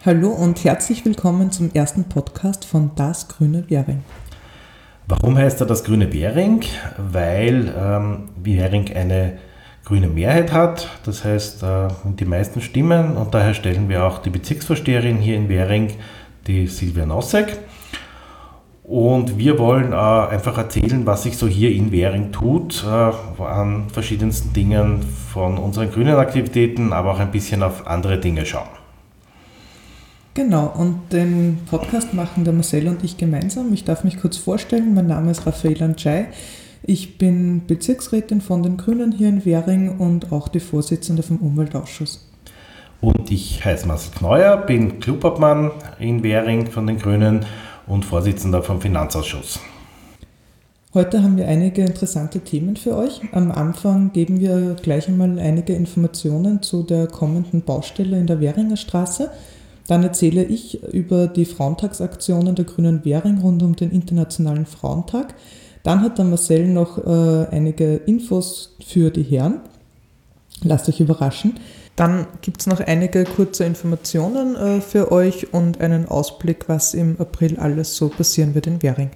Hallo und herzlich willkommen zum ersten Podcast von Das Grüne Währing. Warum heißt er das Grüne Währing? Weil Währing eine grüne Mehrheit hat, das heißt die meisten Stimmen, und daher stellen wir auch die Bezirksvorsteherin hier in Währing, die Silvia Nossek. Und wir wollen einfach erzählen, was sich so hier in Währing tut, an verschiedensten Dingen von unseren grünen Aktivitäten, aber auch ein bisschen auf andere Dinge schauen. Genau, und den Podcast machen der Marcel und ich gemeinsam. Ich darf mich kurz vorstellen, mein Name ist Raffaela Njai. Ich bin Bezirksrätin von den Grünen hier in Währing und auch die Vorsitzende vom Umweltausschuss. Und ich heiße Marcel Kneuer, bin Clubobmann in Währing von den Grünen und Vorsitzender vom Finanzausschuss. Heute haben wir einige interessante Themen für euch. Am Anfang geben wir gleich einmal einige Informationen zu der kommenden Baustelle in der Währinger Straße. Dann erzähle ich über die Frauentagsaktionen der Grünen Währing rund um den Internationalen Frauentag. Dann hat der Marcel noch einige Infos für die Herren. Lasst euch überraschen. Dann gibt es noch einige kurze Informationen für euch und einen Ausblick, was im April alles so passieren wird in Währing.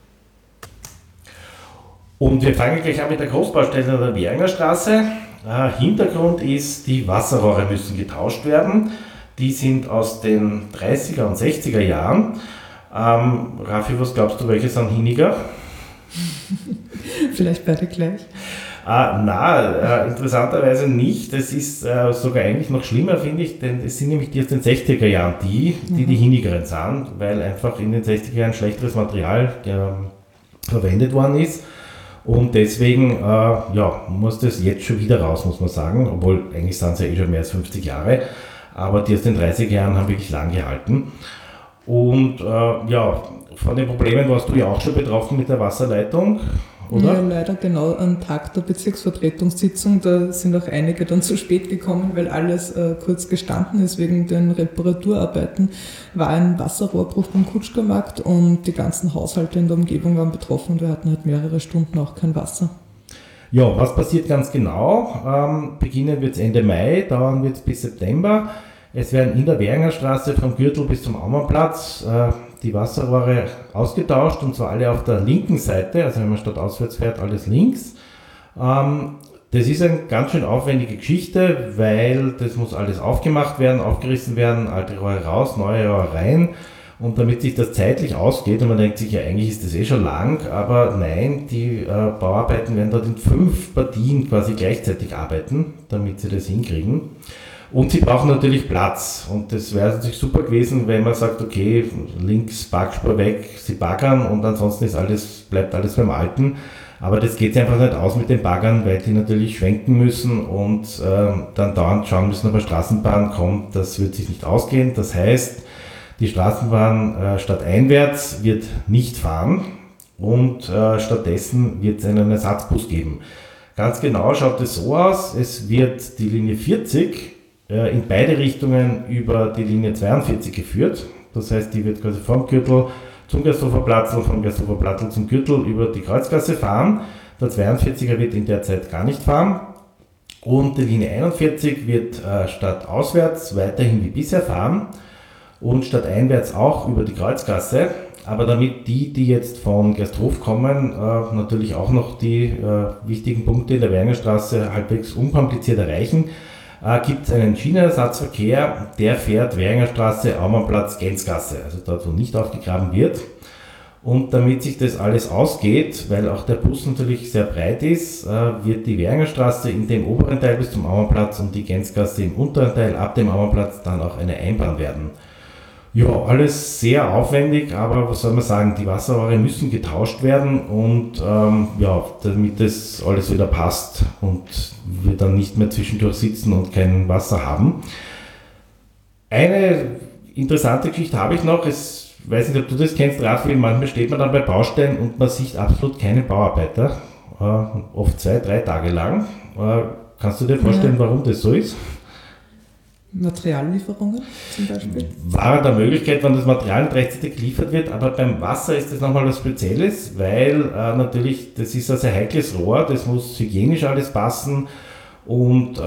Und wir fangen gleich an mit der Großbaustelle der Währinger Straße. Hintergrund ist, die Wasserrohre müssen getauscht werden. Die sind aus den 30er und 60er Jahren. Raffi, was glaubst du, welche sind hiniger? Vielleicht beide gleich. Interessanterweise nicht. Das ist sogar eigentlich noch schlimmer, finde ich, denn es sind nämlich die aus den 60er Jahren die hinigeren sind, weil einfach in den 60er Jahren schlechteres Material verwendet worden ist. Und deswegen muss das jetzt schon wieder raus, muss man sagen, obwohl eigentlich sind es ja schon mehr als 50 Jahre. Aber die aus den 30er Jahren haben wirklich lang gehalten. Und von den Problemen warst du ja auch schon betroffen mit der Wasserleitung, oder? Ja, leider genau am Tag der Bezirksvertretungssitzung. Da sind auch einige dann zu spät gekommen, weil alles kurz gestanden ist. Wegen den Reparaturarbeiten war ein Wasserrohrbruch beim Kutschgermarkt und die ganzen Haushalte in der Umgebung waren betroffen und wir hatten halt mehrere Stunden auch kein Wasser. Ja, was passiert ganz genau? Beginnen wird es Ende Mai, dauern wird es bis September. Es werden in der Währinger Straße vom Gürtel bis zum Aumannplatz die Wasserrohre ausgetauscht, und zwar alle auf der linken Seite, also wenn man statt auswärts fährt, alles links. Das ist eine ganz schön aufwendige Geschichte, weil das muss alles aufgemacht werden, aufgerissen werden, alte Rohre raus, neue Rohre rein. Und damit sich das zeitlich ausgeht, und man denkt sich, ja, eigentlich ist das schon lang, aber nein, die Bauarbeiten werden dort in 5 Partien quasi gleichzeitig arbeiten, damit sie das hinkriegen. Und sie brauchen natürlich Platz, und das wäre natürlich super gewesen, wenn man sagt, okay, links Parkspur weg, sie baggern und ansonsten bleibt alles beim Alten. Aber das geht einfach nicht aus mit den Baggern, weil die natürlich schwenken müssen und dann dauernd schauen müssen, ob eine Straßenbahn kommt. Das wird sich nicht ausgehen. Das heißt, die Straßenbahn stadteinwärts wird nicht fahren und stattdessen wird es einen Ersatzbus geben. Ganz genau schaut es so aus, es wird die Linie 40 in beide Richtungen über die Linie 42 geführt. Das heißt, die wird quasi vom Gürtel zum Gersthofer Platz und vom Gersthofer Platz zum Gürtel über die Kreuzgasse fahren. Der 42er wird in der Zeit gar nicht fahren. Und die Linie 41 wird statt auswärts weiterhin wie bisher fahren. Und stadteinwärts auch über die Kreuzgasse, aber damit die jetzt von Gersthof kommen, natürlich auch noch die wichtigen Punkte in der Währinger Straße halbwegs unkompliziert erreichen, gibt es einen Schienenersatzverkehr, der fährt Währinger Straße, Aumannplatz, Gänzgasse, also dort, wo nicht aufgegraben wird. Und damit sich das alles ausgeht, weil auch der Bus natürlich sehr breit ist, wird die Währinger Straße in dem oberen Teil bis zum Aumannplatz und die Gänzgasse im unteren Teil ab dem Aumannplatz dann auch eine Einbahn werden. Ja, alles sehr aufwendig, aber was soll man sagen, die Wasserrohre müssen getauscht werden und damit das alles wieder passt und wir dann nicht mehr zwischendurch sitzen und kein Wasser haben. Eine interessante Geschichte habe ich noch, ich weiß nicht, ob du das kennst, Raphael, manchmal steht man dann bei Baustellen und man sieht absolut keine Bauarbeiter, oft 2-3 Tage lang. Kannst du dir vorstellen, warum das so ist? Materiallieferungen zum Beispiel? War der Möglichkeit, wenn das Material nicht rechtzeitig geliefert wird, aber beim Wasser ist das nochmal was Spezielles, weil natürlich, das ist ein sehr heikles Rohr, das muss hygienisch alles passen Und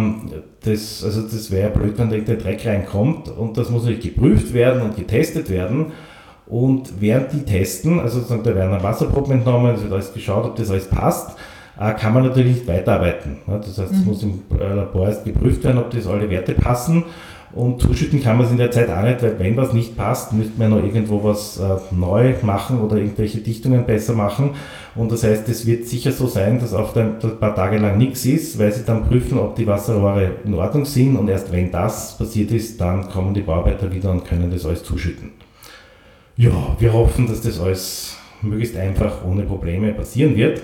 das wäre ja blöd, wenn da der Dreck reinkommt und das muss natürlich geprüft werden und getestet werden. Und während die testen, also sozusagen, da werden dann Wasserproben entnommen, es wird alles geschaut, ob das alles passt, kann man natürlich nicht weiterarbeiten. Das heißt, es muss im Labor erst geprüft werden, ob das alle Werte passen. Und zuschütten kann man es in der Zeit auch nicht, weil wenn was nicht passt, müsste man noch irgendwo was neu machen oder irgendwelche Dichtungen besser machen. Und das heißt, es wird sicher so sein, dass auf ein paar Tage lang nichts ist, weil sie dann prüfen, ob die Wasserrohre in Ordnung sind. Und erst wenn das passiert ist, dann kommen die Bauarbeiter wieder und können das alles zuschütten. Ja, wir hoffen, dass das alles möglichst einfach ohne Probleme passieren wird.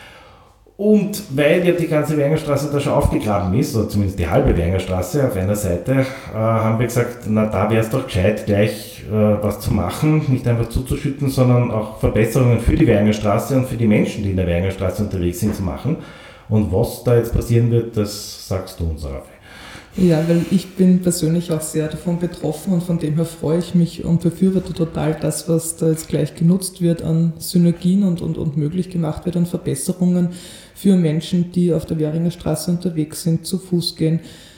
Und weil ja die ganze Währingerstraße da schon aufgegraben ist, oder zumindest die halbe Währingerstraße auf einer Seite, haben wir gesagt, na da wäre es doch gescheit, gleich was zu machen, nicht einfach zuzuschütten, sondern auch Verbesserungen für die Währingerstraße und für die Menschen, die in der Währingerstraße unterwegs sind, zu machen. Und was da jetzt passieren wird, das sagst du uns, Raphael. Ja, weil ich bin persönlich auch sehr davon betroffen und von dem her freue ich mich und befürworte total das, was da jetzt gleich genutzt wird an Synergien und möglich gemacht wird an Verbesserungen für Menschen, die auf der Währingerstraße unterwegs sind, zu Fuß gehen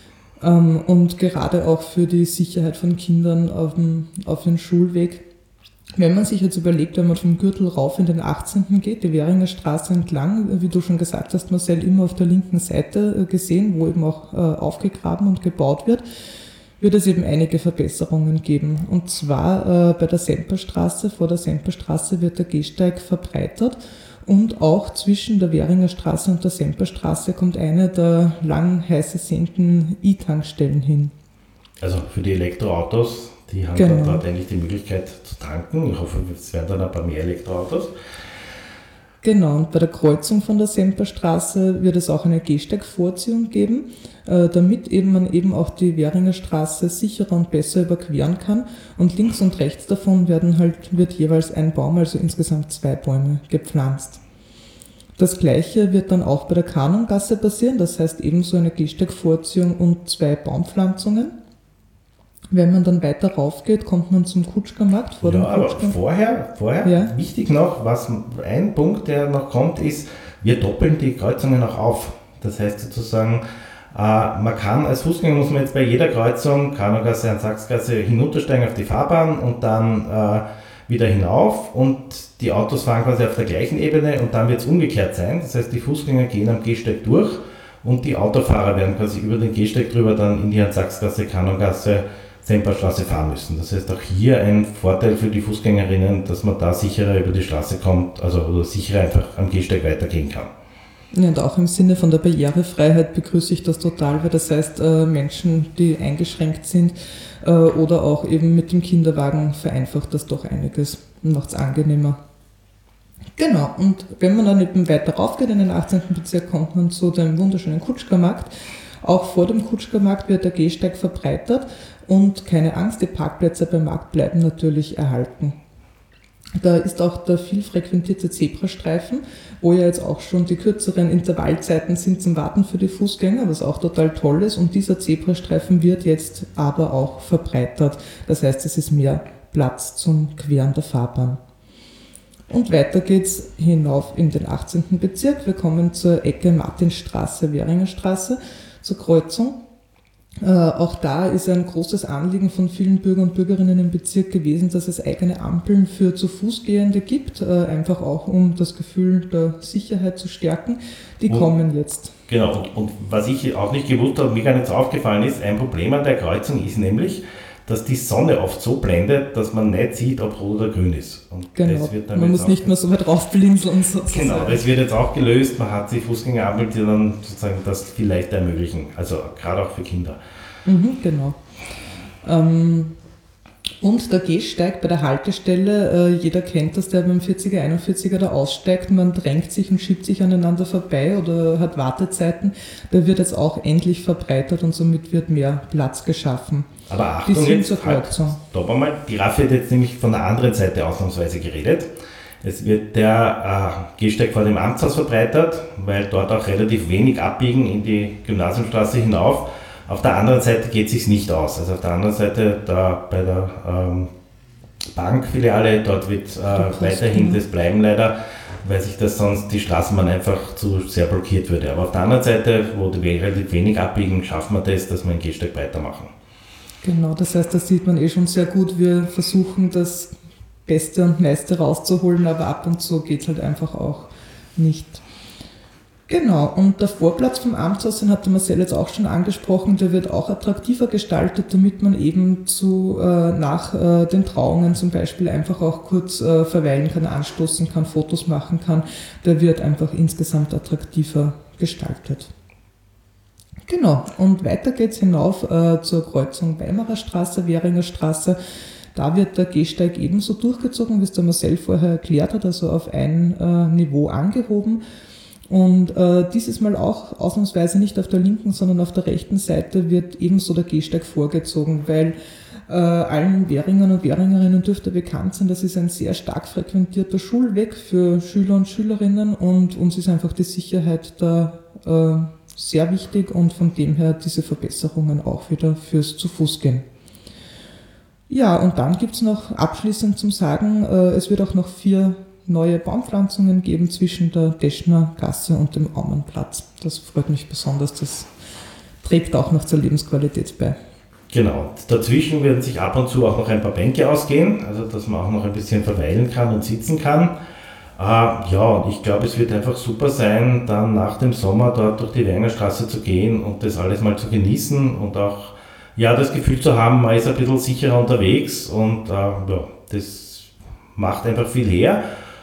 und gerade auch für die Sicherheit von Kindern auf den Schulweg. Wenn man sich jetzt überlegt, wenn man vom Gürtel rauf in den 18. geht, die Währingerstraße entlang, wie du schon gesagt hast, Marcel, immer auf der linken Seite gesehen, wo eben auch aufgegraben und gebaut wird es eben einige Verbesserungen geben. Und zwar bei der Semperstraße, vor der Semperstraße wird der Gehsteig verbreitert und auch zwischen der Währingerstraße und der Semperstraße kommt eine der lang heiß ersehnten E-Tankstellen hin. Also für die Elektroautos, die haben genau. dort eigentlich die Möglichkeit zu tanken. Ich hoffe, es werden dann ein paar mehr Elektroautos. Genau, und bei der Kreuzung von der Semperstraße wird es auch eine Gehsteigvorziehung geben, damit man eben auch die Währingerstraße sicherer und besser überqueren kann. Und links und rechts davon wird jeweils ein Baum, also insgesamt 2 Bäume gepflanzt. Das Gleiche wird dann auch bei der Kanongasse passieren, das heißt ebenso eine Gehsteigvorziehung und 2 Baumpflanzungen. Wenn man dann weiter rauf geht, kommt man zum Kutschkermarkt. Aber vorher ja. Wichtig noch, ein Punkt, der noch kommt, ist, wir doppeln die Kreuzungen auch auf. Das heißt sozusagen, man kann als Fußgänger, muss man jetzt bei jeder Kreuzung, Kanongasse und Sachsgasse, hinuntersteigen auf die Fahrbahn und dann wieder hinauf und die Autos fahren quasi auf der gleichen Ebene und dann wird es umgekehrt sein. Das heißt, die Fußgänger gehen am Gehsteig durch und die Autofahrer werden quasi über den Gehsteig drüber dann in die Sachsgasse, Kanongasse, Semperstraße fahren müssen. Das heißt auch hier ein Vorteil für die Fußgängerinnen, dass man da sicherer über die Straße kommt, oder sicherer einfach am Gehsteig weitergehen kann. Ja, und auch im Sinne von der Barrierefreiheit begrüße ich das total, weil das heißt, Menschen, die eingeschränkt sind oder auch eben mit dem Kinderwagen vereinfacht das doch einiges und macht es angenehmer. Genau, und wenn man dann eben weiter raufgeht in den 18. Bezirk, kommt man zu dem wunderschönen Kutschkermarkt. Auch vor dem Kutschkermarkt wird der Gehsteig verbreitert und keine Angst, die Parkplätze beim Markt bleiben natürlich erhalten. Da ist auch der viel frequentierte Zebrastreifen, wo ja jetzt auch schon die kürzeren Intervallzeiten sind zum Warten für die Fußgänger, was auch total toll ist. Und dieser Zebrastreifen wird jetzt aber auch verbreitert. Das heißt, es ist mehr Platz zum Queren der Fahrbahn. Und weiter geht's hinauf in den 18. Bezirk. Wir kommen zur Ecke Martinstraße, Währingerstraße, zur Kreuzung. Auch da ist ein großes Anliegen von vielen Bürger und Bürgerinnen im Bezirk gewesen, dass es eigene Ampeln für zu Fußgehende gibt, einfach auch um das Gefühl der Sicherheit zu stärken. Die kommen jetzt. Genau, und was ich auch nicht gewusst habe, mir gar nicht so aufgefallen ist, ein Problem an der Kreuzung ist nämlich, dass die Sonne oft so blendet, dass man nicht sieht, ob rot oder grün ist. Und genau, das wird dann man muss nicht mehr so weit raufblinzeln. Genau, das wird jetzt auch gelöst. Man hat die Fußgängerampeln, die dann sozusagen das viel leichter ermöglichen. Also gerade auch für Kinder. Genau. Und der Gehsteig bei der Haltestelle, jeder kennt das, der beim 40er, 41er da aussteigt, man drängt sich und schiebt sich aneinander vorbei oder hat Wartezeiten, der wird jetzt auch endlich verbreitert und somit wird mehr Platz geschaffen. Aber Achtung, jetzt stopp einmal, die Raffi hat jetzt nämlich von der anderen Seite ausnahmsweise geredet. Es wird der Gehsteig vor dem Amtshaus verbreitert, weil dort auch relativ wenig abbiegen in die Gymnasiumstraße hinauf. Auf der anderen Seite geht es sich nicht aus. Also auf der anderen Seite, da bei der Bankfiliale, dort wird weiterhin das bleiben leider, weil sich das sonst die Straßenbahn einfach zu sehr blockiert würde. Aber auf der anderen Seite, wo die Wege relativ wenig abbiegen, schaffen wir das, dass wir einen Gehsteig weitermachen. Genau, das heißt, das sieht man schon sehr gut. Wir versuchen das Beste und Meiste rauszuholen, aber ab und zu geht es halt einfach auch nicht. Genau, und der Vorplatz vom Amtshaus, den hat der Marcel jetzt auch schon angesprochen, der wird auch attraktiver gestaltet, damit man eben nach den Trauungen zum Beispiel einfach auch kurz verweilen kann, anstoßen kann, Fotos machen kann. Der wird einfach insgesamt attraktiver gestaltet. Genau, und weiter geht es hinauf zur Kreuzung Weimarer Straße, Währinger Straße. Da wird der Gehsteig ebenso durchgezogen, wie es der Marcel vorher erklärt hat, also auf ein Niveau angehoben. Und dieses Mal auch ausnahmsweise nicht auf der linken, sondern auf der rechten Seite wird ebenso der Gehsteig vorgezogen, weil allen Währingern und Währingerinnen dürfte bekannt sein, das ist ein sehr stark frequentierter Schulweg für Schüler und Schülerinnen und uns ist einfach die Sicherheit da sehr wichtig und von dem her diese Verbesserungen auch wieder fürs Zu-Fuß-Gehen. Ja, und dann gibt es noch abschließend zum Sagen, es wird auch noch 4 neue Baumpflanzungen geben zwischen der Deschner Gasse und dem Aumannplatz. Das freut mich besonders, das trägt auch noch zur Lebensqualität bei. Genau, dazwischen werden sich ab und zu auch noch ein paar Bänke ausgehen, also dass man auch noch ein bisschen verweilen kann und sitzen kann. Und ich glaube, es wird einfach super sein, dann nach dem Sommer dort durch die Währinger Straße zu gehen und das alles mal zu genießen und auch das Gefühl zu haben, man ist ein bisschen sicherer unterwegs und das macht einfach viel her.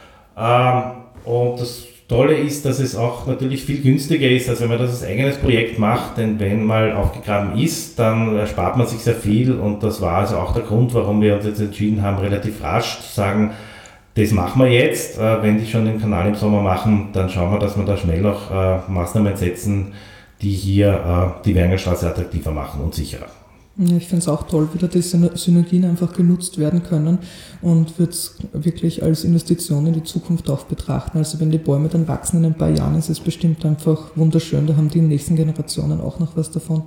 Und das Tolle ist, dass es auch natürlich viel günstiger ist, als wenn man das als eigenes Projekt macht, denn wenn mal aufgegraben ist, dann erspart man sich sehr viel und das war also auch der Grund, warum wir uns jetzt entschieden haben, relativ rasch zu sagen, das machen wir jetzt, wenn die schon den Kanal im Sommer machen, dann schauen wir, dass wir da schnell noch Maßnahmen setzen, die hier die Währinger Straße attraktiver machen und sicherer. Ja, ich finde es auch toll, wie da die Synergien einfach genutzt werden können und würde es wirklich als Investition in die Zukunft auch betrachten. Also wenn die Bäume dann wachsen in ein paar Jahren, ist es bestimmt einfach wunderschön, da haben die nächsten Generationen auch noch was davon.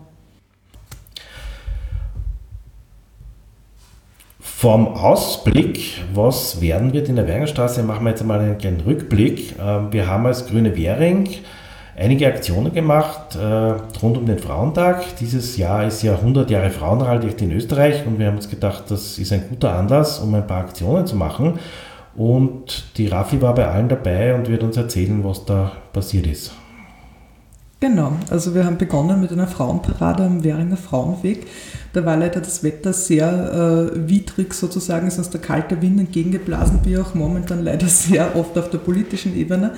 Vom Ausblick, was werden wird in der Währinger Straße, machen wir jetzt einmal einen kleinen Rückblick. Wir haben als Grüne Währing einige Aktionen gemacht rund um den Frauentag. Dieses Jahr ist ja 100 Jahre Frauenwahlrecht in Österreich und wir haben uns gedacht, das ist ein guter Anlass, um ein paar Aktionen zu machen. Und die Raffi war bei allen dabei und wird uns erzählen, was da passiert ist. Genau, also wir haben begonnen mit einer Frauenparade am Währinger Frauenweg. Da war leider das Wetter sehr widrig sozusagen, ist uns der kalte Wind entgegengeblasen, wie auch momentan leider sehr oft auf der politischen Ebene.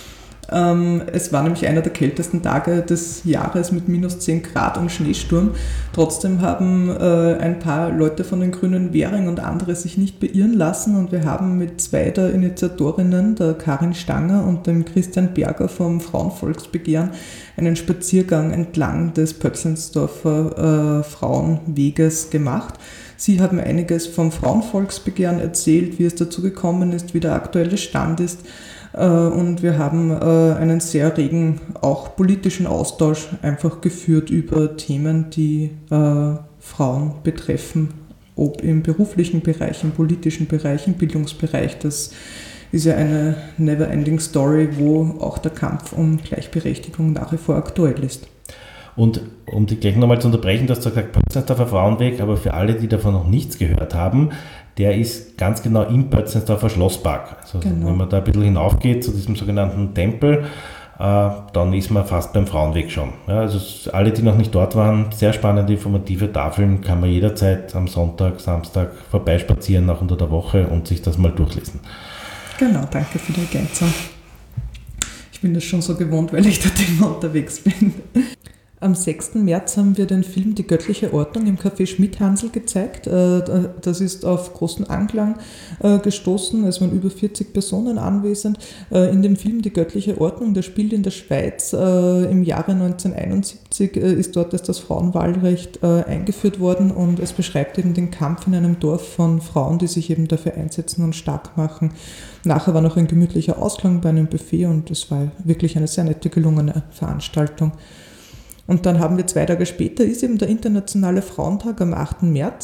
Es war nämlich einer der kältesten Tage des Jahres mit minus 10 Grad und Schneesturm. Trotzdem haben ein paar Leute von den Grünen Währing und andere sich nicht beirren lassen und wir haben mit 2 der Initiatorinnen, der Karin Stanger und dem Christian Berger vom Frauenvolksbegehren, einen Spaziergang entlang des Pötzleinsdorfer Frauenweges gemacht. Sie haben einiges vom Frauenvolksbegehren erzählt, wie es dazu gekommen ist, wie der aktuelle Stand ist. Und wir haben einen sehr regen, auch politischen Austausch einfach geführt über Themen, die Frauen betreffen, ob im beruflichen Bereich, im politischen Bereich, im Bildungsbereich. Das ist ja eine never-ending Story, wo auch der Kampf um Gleichberechtigung nach wie vor aktuell ist. Und um dich gleich nochmal zu unterbrechen, du hast gesagt, Pötzleinsdorfer Frauenweg, aber für alle, die davon noch nichts gehört haben, der ist ganz genau im Pötzleinsdorfer Schlosspark. Also genau. Wenn man da ein bisschen hinaufgeht zu diesem sogenannten Tempel, dann ist man fast beim Frauenweg schon. Ja, also alle, die noch nicht dort waren, sehr spannende, informative Tafeln, kann man jederzeit am Sonntag, Samstag vorbeispazieren, auch unter der Woche und sich das mal durchlesen. Genau, danke für die Ergänzung. Ich bin das schon so gewohnt, weil ich dort immer unterwegs bin. Am 6. März haben wir den Film Die göttliche Ordnung im Café Schmidhansl gezeigt. Das ist auf großen Anklang gestoßen. Es waren über 40 Personen anwesend. In dem Film Die göttliche Ordnung, der spielt in der Schweiz. Im Jahre 1971 ist dort das Frauenwahlrecht eingeführt worden und es beschreibt eben den Kampf in einem Dorf von Frauen, die sich eben dafür einsetzen und stark machen. Nachher war noch ein gemütlicher Ausklang bei einem Buffet und es war wirklich eine sehr nette, gelungene Veranstaltung. Und dann haben wir 2 Tage später, ist eben der Internationale Frauentag am 8. März.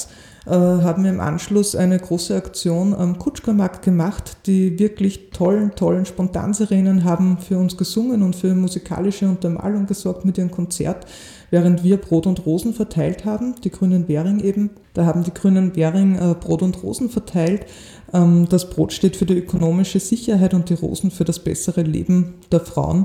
haben wir im Anschluss eine große Aktion am Kutschkermarkt gemacht. Die wirklich tollen Spontansirenen haben für uns gesungen und für musikalische Untermalung gesorgt mit ihrem Konzert, während wir Brot und Rosen verteilt haben, die Grünen Währing eben. Da haben die Grünen Währing Brot und Rosen verteilt. Das Brot steht für die ökonomische Sicherheit und die Rosen für das bessere Leben der Frauen.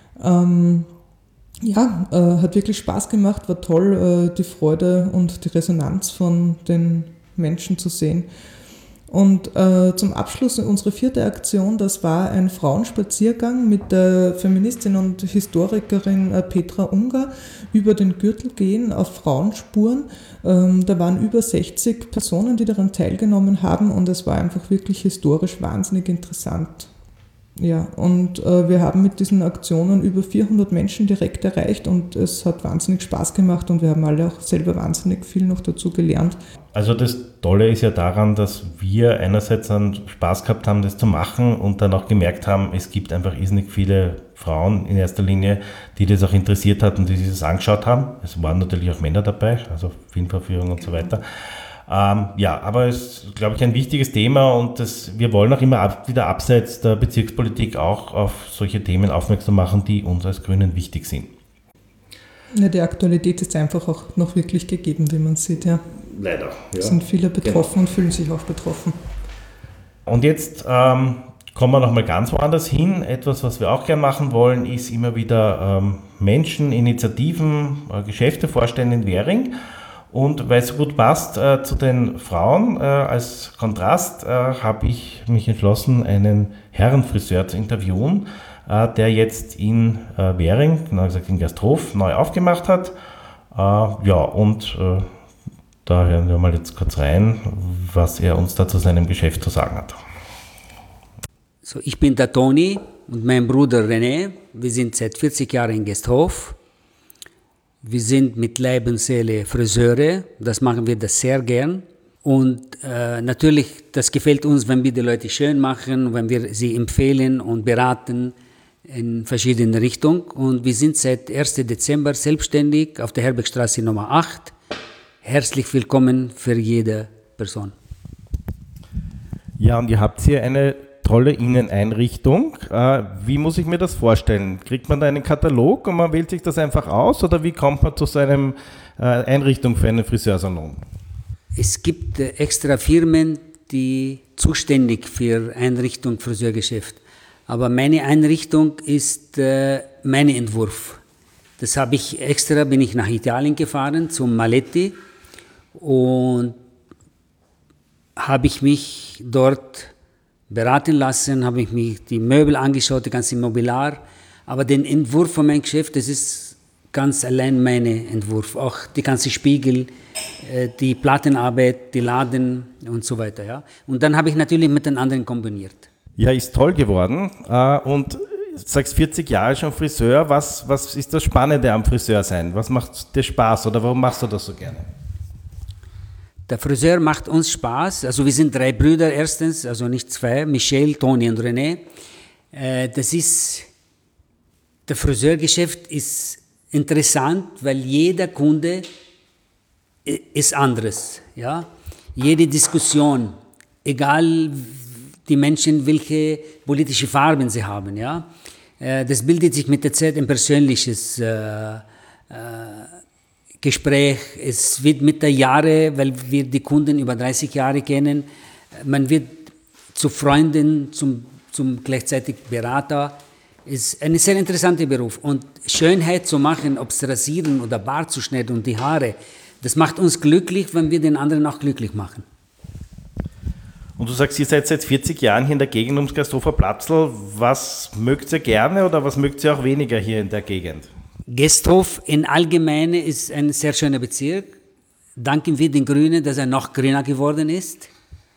Hat wirklich Spaß gemacht, war toll, die Freude und die Resonanz von den Menschen zu sehen. Und zum Abschluss unsere 4. Aktion, das war ein Frauenspaziergang mit der Feministin und Historikerin Petra Unger über den Gürtel gehen auf Frauenspuren. Da waren über 60 Personen, die daran teilgenommen haben und es war einfach wirklich historisch wahnsinnig interessant. Ja, und wir haben mit diesen Aktionen über 400 Menschen direkt erreicht und es hat wahnsinnig Spaß gemacht und wir haben alle auch selber wahnsinnig viel noch dazu gelernt. Also das Tolle ist ja daran, dass wir einerseits einen Spaß gehabt haben, das zu machen und dann auch gemerkt haben, es gibt einfach irrsinnig viele Frauen in erster Linie, die das auch interessiert hat und die sich das angeschaut haben. Es waren natürlich auch Männer dabei, also Filmvorführungen und so weiter. Aber es ist, glaube ich, ein wichtiges Thema und wir wollen auch immer wieder abseits der Bezirkspolitik auch auf solche Themen aufmerksam machen, die uns als Grünen wichtig sind. Ja, die Aktualität ist einfach auch noch wirklich gegeben, wie man sieht. Ja. Leider. Ja. Es sind viele betroffen und fühlen sich auch betroffen. Und jetzt kommen wir nochmal ganz woanders hin. Etwas, was wir auch gerne machen wollen, ist immer wieder Menschen, Initiativen, Geschäfte vorstellen in Währing. Und weil es so gut passt zu den Frauen, als Kontrast habe ich mich entschlossen, einen Herrenfriseur zu interviewen, der jetzt in Währing, genau gesagt in Gersthof, neu aufgemacht hat. Da hören wir mal jetzt kurz rein, was er uns da zu seinem Geschäft zu sagen hat. So, ich bin der Toni und mein Bruder René. Wir sind seit 40 Jahren in Gersthof. Wir sind mit Leib und Seele Friseure, das machen wir das sehr gern. Und natürlich, das gefällt uns, wenn wir die Leute schön machen, wenn wir sie empfehlen und beraten in verschiedene Richtungen. Und wir sind seit 1. Dezember selbstständig auf der Herbergstraße Nummer 8. Herzlich willkommen für jede Person. Ja, und ihr habt hier eine tolle Inneneinrichtung. Wie muss ich mir das vorstellen? Kriegt man da einen Katalog und man wählt sich das einfach aus oder wie kommt man zu so einer Einrichtung für einen Friseursalon? Es gibt extra Firmen, die zuständig für Einrichtung Friseurgeschäft. Aber meine Einrichtung ist mein Entwurf. Das bin ich nach Italien gefahren, zum Maletti und habe ich mich dort beraten lassen, habe ich mir die Möbel angeschaut, die ganze Mobiliar. Aber den Entwurf von meinem Geschäft, das ist ganz allein mein Entwurf. Auch die ganze Spiegel, die Plattenarbeit, die Laden und so weiter. Ja. Und dann habe ich natürlich mit den anderen kombiniert. Ja, ist toll geworden. Und du sagst 40 Jahre schon Friseur. Was ist das Spannende am Friseur sein? Was macht dir Spaß oder warum machst du das so gerne? Der Friseur macht uns Spaß. Also wir sind 3 Brüder erstens, also nicht 2, Michel, Toni und René. Der Friseurgeschäft ist interessant, weil jeder Kunde ist anderes. Ja? Jede Diskussion, egal die Menschen, welche politische Farben sie haben. Ja? Das bildet sich mit der Zeit ein persönliches Gespräch. Es wird mit der Jahre, weil wir die Kunden über 30 Jahre kennen, man wird zu Freunden, zum gleichzeitig Berater. Ist ein sehr interessanter Beruf. Und Schönheit zu machen, ob es Rasieren oder Bart zu schneiden und die Haare, das macht uns glücklich, wenn wir den anderen auch glücklich machen. Und du sagst, ihr seid seit 40 Jahren hier in der Gegend ums Gersthofer Platzl. Was mögt ihr gerne oder was mögt ihr auch weniger hier in der Gegend? Gersthof in Allgemeinen ist ein sehr schöner Bezirk. Danken wir den Grünen, dass er noch grüner geworden ist.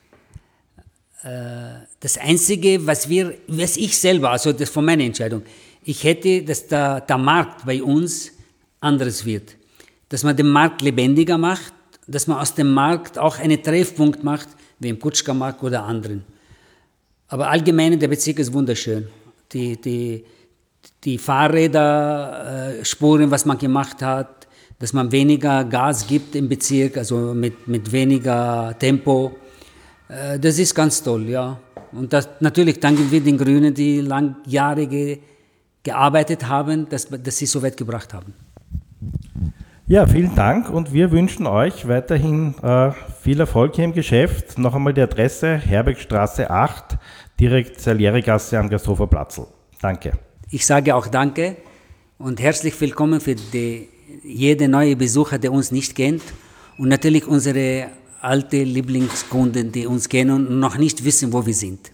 Das Einzige, was ich selber, also das von meiner Entscheidung, ich hätte, dass der Markt bei uns anderes wird. Dass man den Markt lebendiger macht, dass man aus dem Markt auch einen Treffpunkt macht, wie im Kutschkermarkt oder anderen. Aber allgemein, der Bezirk ist wunderschön. Die Fahrräder, Spuren, was man gemacht hat, dass man weniger Gas gibt im Bezirk, also mit weniger Tempo. Das ist ganz toll, ja. Und natürlich danken wir den Grünen, die langjährige gearbeitet haben, dass sie so weit gebracht haben. Ja, vielen Dank und wir wünschen euch weiterhin viel Erfolg hier im Geschäft. Noch einmal die Adresse Herbergstraße 8, direkt Salierigasse am Gasthofer Platzl. Danke. Ich sage auch danke und herzlich willkommen für jede neue Besucher, der uns nicht kennt und natürlich unsere alte Lieblingskunden, die uns kennen und noch nicht wissen, wo wir sind.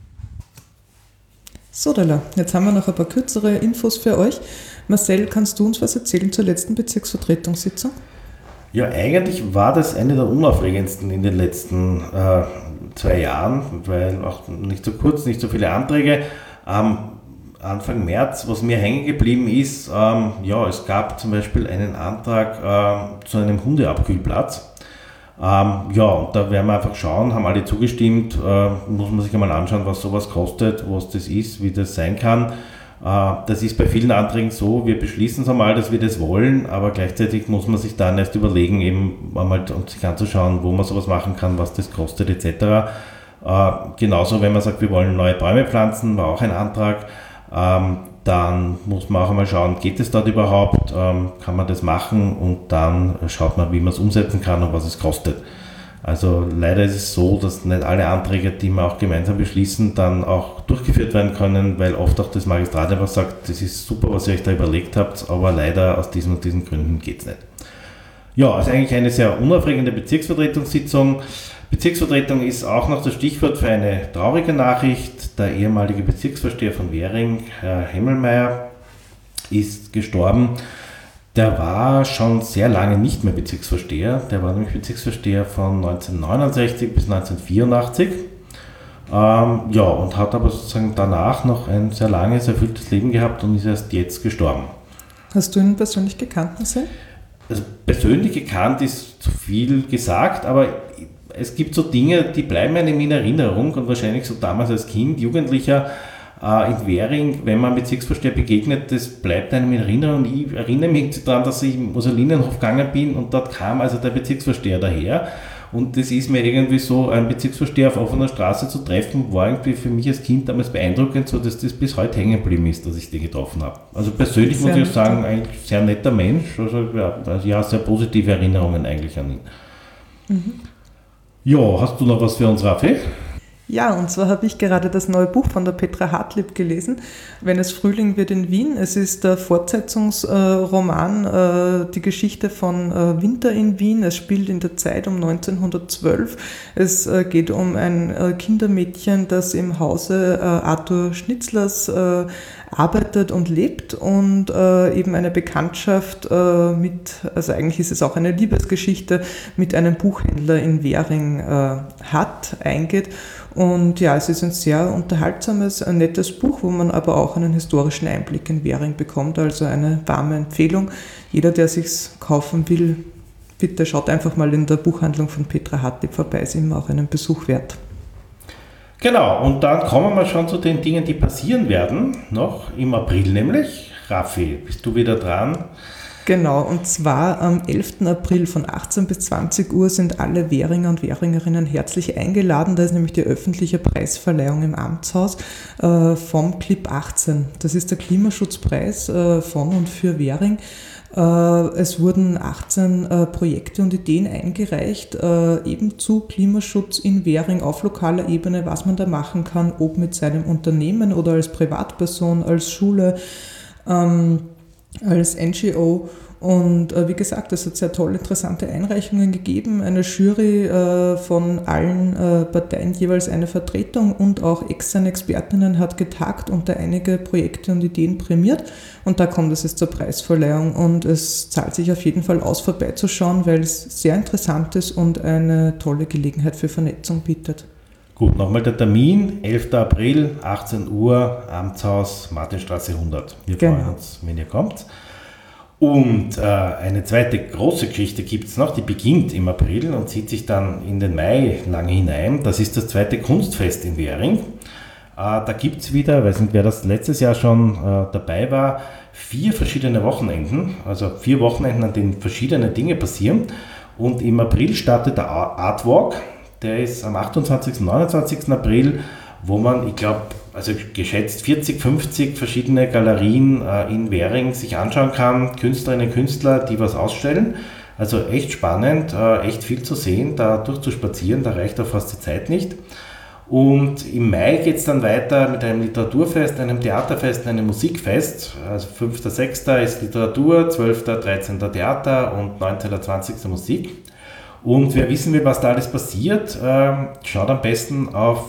So, Dalla, jetzt haben wir noch ein paar kürzere Infos für euch. Marcel, kannst du uns was erzählen zur letzten Bezirksvertretungssitzung? Ja, eigentlich war das eine der unaufregendsten in den letzten 2 Jahren, weil auch nicht so kurz, nicht so viele Anträge. Anfang März, was mir hängen geblieben ist, es gab zum Beispiel einen Antrag zu einem Hundeabkühlplatz. Und da werden wir einfach schauen, haben alle zugestimmt, muss man sich einmal anschauen, was sowas kostet, was das ist, wie das sein kann. Das ist bei vielen Anträgen so, wir beschließen es einmal, dass wir das wollen, aber gleichzeitig muss man sich dann erst überlegen, eben einmal sich anzuschauen, wo man sowas machen kann, was das kostet etc. Genauso, wenn man sagt, wir wollen neue Bäume pflanzen, war auch ein Antrag. Dann muss man auch einmal schauen, geht es dort überhaupt, kann man das machen und dann schaut man, wie man es umsetzen kann und was es kostet. Also leider ist es so, dass nicht alle Anträge, die wir auch gemeinsam beschließen, dann auch durchgeführt werden können, weil oft auch das Magistrat einfach sagt, das ist super, was ihr euch da überlegt habt, aber leider aus diesen und diesen Gründen geht es nicht. Ja, also eigentlich eine sehr unaufregende Bezirksvertretungssitzung. Bezirksvertretung ist auch noch das Stichwort für eine traurige Nachricht. Der ehemalige Bezirksvorsteher von Währing, Herr Hemmelmeier, ist gestorben. Der war schon sehr lange nicht mehr Bezirksvorsteher. Der war nämlich Bezirksvorsteher von 1969 bis 1984. Und hat aber sozusagen danach noch ein sehr langes, erfülltes Leben gehabt und ist erst jetzt gestorben. Hast du ihn persönlich gekannt, Marcel? Also persönlich gekannt ist zu viel gesagt, aber es gibt so Dinge, die bleiben einem in Erinnerung und wahrscheinlich so damals als Kind, Jugendlicher in Währing, wenn man Bezirksvorsteher begegnet, das bleibt einem in Erinnerung. Ich erinnere mich daran, dass ich im Mussolinenhof gegangen bin und dort kam also der Bezirksvorsteher daher und das ist mir irgendwie so, ein Bezirksvorsteher auf offener Straße zu treffen, war irgendwie für mich als Kind damals beeindruckend, so dass das bis heute hängen geblieben ist, dass ich den getroffen habe. Also persönlich muss ich sagen, eigentlich sehr netter Mensch, also sehr positive Erinnerungen eigentlich an ihn. Mhm. Ja, hast du noch was für uns, Raffi? Ja, und zwar habe ich gerade das neue Buch von der Petra Hartlieb gelesen, Wenn es Frühling wird in Wien. Es ist der Fortsetzungsroman, die Geschichte von Winter in Wien. Es spielt in der Zeit um 1912. Es geht um ein Kindermädchen, das im Hause Arthur Schnitzlers arbeitet und lebt und eben eine Bekanntschaft also eigentlich ist es auch eine Liebesgeschichte, mit einem Buchhändler in Währing eingeht. Und ja, es ist ein sehr unterhaltsames, ein nettes Buch, wo man aber auch einen historischen Einblick in Währing bekommt, also eine warme Empfehlung. Jeder, der sich's kaufen will, bitte schaut einfach mal in der Buchhandlung von Petra Hartlieb vorbei, ist immer auch einen Besuch wert. Genau, und dann kommen wir schon zu den Dingen, die passieren werden, noch im April nämlich. Raffi, bist du wieder dran? Genau, und zwar am 11. April von 18 bis 20 Uhr sind alle Währinger und Währingerinnen herzlich eingeladen. Da ist nämlich die öffentliche Preisverleihung im Amtshaus vom CLIP 18. Das ist der Klimaschutzpreis von und für Währing. Es wurden 18 Projekte und Ideen eingereicht, eben zu Klimaschutz in Währing auf lokaler Ebene, was man da machen kann, ob mit seinem Unternehmen oder als Privatperson, als Schule, als NGO. Und wie gesagt, es hat sehr tolle, interessante Einreichungen gegeben. Eine Jury von allen Parteien, jeweils eine Vertretung und auch externe Expertinnen hat getagt und da einige Projekte und Ideen prämiert. Und da kommt es jetzt zur Preisverleihung. Und es zahlt sich auf jeden Fall aus, vorbeizuschauen, weil es sehr interessant ist und eine tolle Gelegenheit für Vernetzung bietet. Gut, nochmal der Termin, 11. April, 18 Uhr, Amtshaus, Martinstraße 100. Wir freuen uns, wenn ihr kommt. Und eine zweite große Geschichte gibt es noch, die beginnt im April und zieht sich dann in den Mai lange hinein. Das ist das zweite Kunstfest in Währing. Da gibt es wieder, ich weiß nicht, wer das letztes Jahr schon dabei war, 4 verschiedene Wochenenden, also 4 Wochenenden, an denen verschiedene Dinge passieren. Und im April startet der Art Walk, der ist am 28. und 29. April, wo man, ich glaube, also geschätzt 40, 50 verschiedene Galerien in Währing sich anschauen kann, Künstlerinnen und Künstler, die was ausstellen. Also echt spannend, echt viel zu sehen, da durchzuspazieren, da reicht auch fast die Zeit nicht. Und im Mai geht es dann weiter mit einem Literaturfest, einem Theaterfest und einem Musikfest. Also 5. 6. ist Literatur, 12. 13. Theater und 19. 20. Musik. Und wer wissen will, was da alles passiert, schaut am besten auf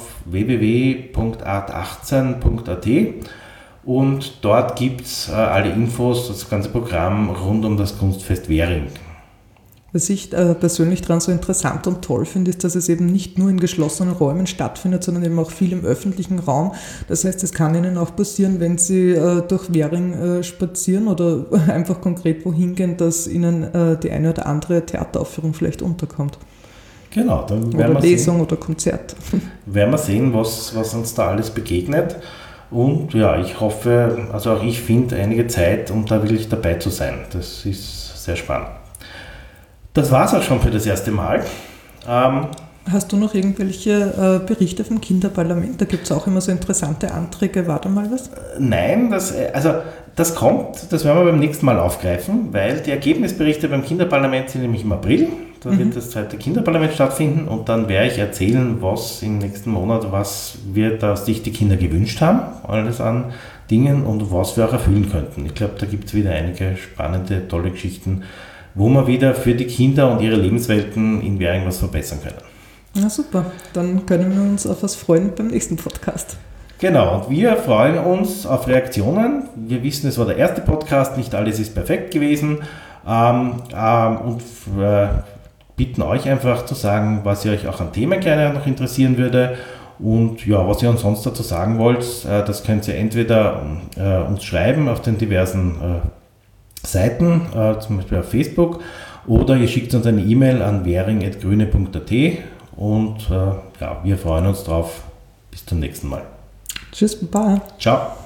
www.art18.at und dort gibt es alle Infos, das ganze Programm rund um das Kunstfest Währing. Was ich persönlich daran so interessant und toll finde, ist, dass es eben nicht nur in geschlossenen Räumen stattfindet, sondern eben auch viel im öffentlichen Raum. Das heißt, es kann Ihnen auch passieren, wenn Sie durch Währing spazieren oder einfach konkret wohin gehen, dass Ihnen die eine oder andere Theateraufführung vielleicht unterkommt. Genau, dann werden wir Lesung sehen, oder Konzert. Werden wir sehen, was uns da alles begegnet. Und ja, ich hoffe, also auch ich finde einige Zeit, um da wirklich dabei zu sein. Das ist sehr spannend. Das war es auch schon für das erste Mal. Hast du noch irgendwelche Berichte vom Kinderparlament? Da gibt es auch immer so interessante Anträge. War da mal was? Nein, das kommt, das werden wir beim nächsten Mal aufgreifen, weil die Ergebnisberichte beim Kinderparlament sind nämlich im April. Da wird das zweite Kinderparlament stattfinden und dann werde ich erzählen, was im nächsten Monat, was wir da sich die Kinder gewünscht haben, alles an Dingen und was wir auch erfüllen könnten. Ich glaube, da gibt es wieder einige spannende, tolle Geschichten, wo wir wieder für die Kinder und ihre Lebenswelten in Währing was verbessern können. Na super, dann können wir uns auf was freuen beim nächsten Podcast. Genau, und wir freuen uns auf Reaktionen. Wir wissen, es war der erste Podcast, nicht alles ist perfekt gewesen und bitten euch einfach zu sagen, was ihr euch auch an Themen gerne noch interessieren würde und ja, was ihr uns sonst dazu sagen wollt, das könnt ihr entweder uns schreiben auf den diversen Seiten, zum Beispiel auf Facebook, oder ihr schickt uns eine E-Mail an währing@grüne.at und ja, wir freuen uns drauf. Bis zum nächsten Mal. Tschüss, Baba. Ciao.